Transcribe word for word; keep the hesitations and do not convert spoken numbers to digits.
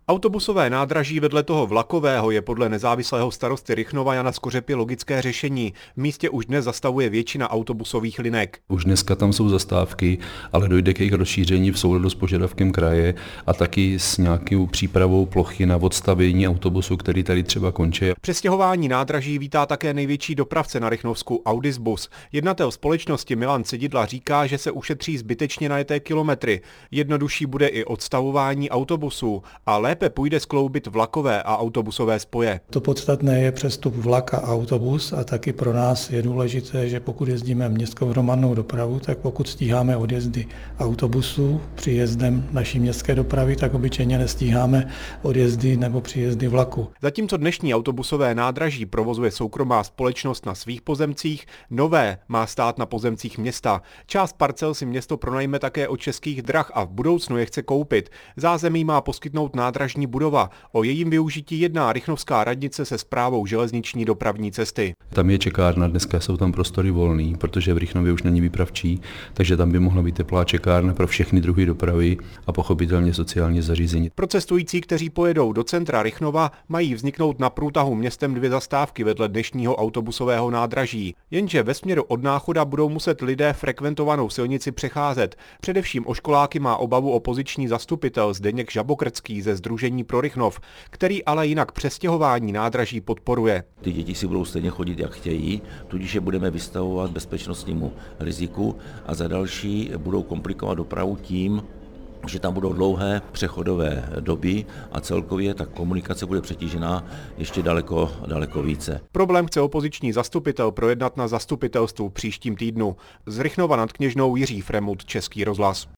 Autobusové nádraží vedle toho vlakového je podle nezávislého starosty Rychnova Jana Skořepy logické řešení. V místě už dnes zastavuje většina autobusových linek. Už dneska tam jsou zastávky, ale dojde k jejich rozšíření v souladu s požadavkem kraje a taky s nějakou přípravou plochy na odstavění autobusu, který tady třeba končí. Přestěhování nádraží vítá také největší dopravce na Rychnovsku Audisbus. Jednatel společnosti Milan Cedidla říká, že se ušetří zbytečně najeté kilometry. Jednodušší bude i odstavování autobusů a lépe půjde skloubit vlakové a autobusové spoje. To podstatné je přestup vlak a autobus a taky pro nás je důležité, že pokud jezdíme městskou hromadnou dopravu, tak pokud stíháme odjezdy autobusů příjezdem naší městské dopravy, tak obyčejně nestíháme odjezdy nebo příjezdy vlaku. Zatímco dnešní autobusové nádraží provozuje soukromá společnost na svých pozemcích, nové má stát na pozemcích města. Část parcel si město pronajme také od Českých drah a v budoucnu je chce koupit. Zázemí má poskytnout nádražní budova. O jejím využití jedná rychnovská radnice se správou železniční dopravní cesty. Tam je čekárna, dneska jsou tam prostory volný, protože v Rychnově už není výpravčí, takže tam by mohla být teplá čekárna pro všechny druhy dopravy a pochopitelně sociální zařízení. Pro cestující, kteří pojedou do centra Rychnova, mají vzniknout na průtahu městem dvě zastávky vedle dnešního autobusového nádraží. Jenže ve směru od Náchoda budou muset lidé frekventovanou silnici přecházet. Především o školáky má obavu opoziční zastupitel Zdeněk Žabokrcký ze Sdružení pro Rychnov, který ale jinak přestěhování nádraží podporuje. Ty děti si budou stejně chodit, jak chtějí, tudíž je budeme vystavovat bezpečnostnímu riziku a za další budou komplikovat dopravu tím, že tam budou dlouhé přechodové doby a celkově ta komunikace bude přetížená ještě daleko, daleko více. Problém chce opoziční zastupitel projednat na zastupitelstvu v příštím týdnu. Z Rychnova nad Kněžnou Jiří Fremut, Český rozhlas.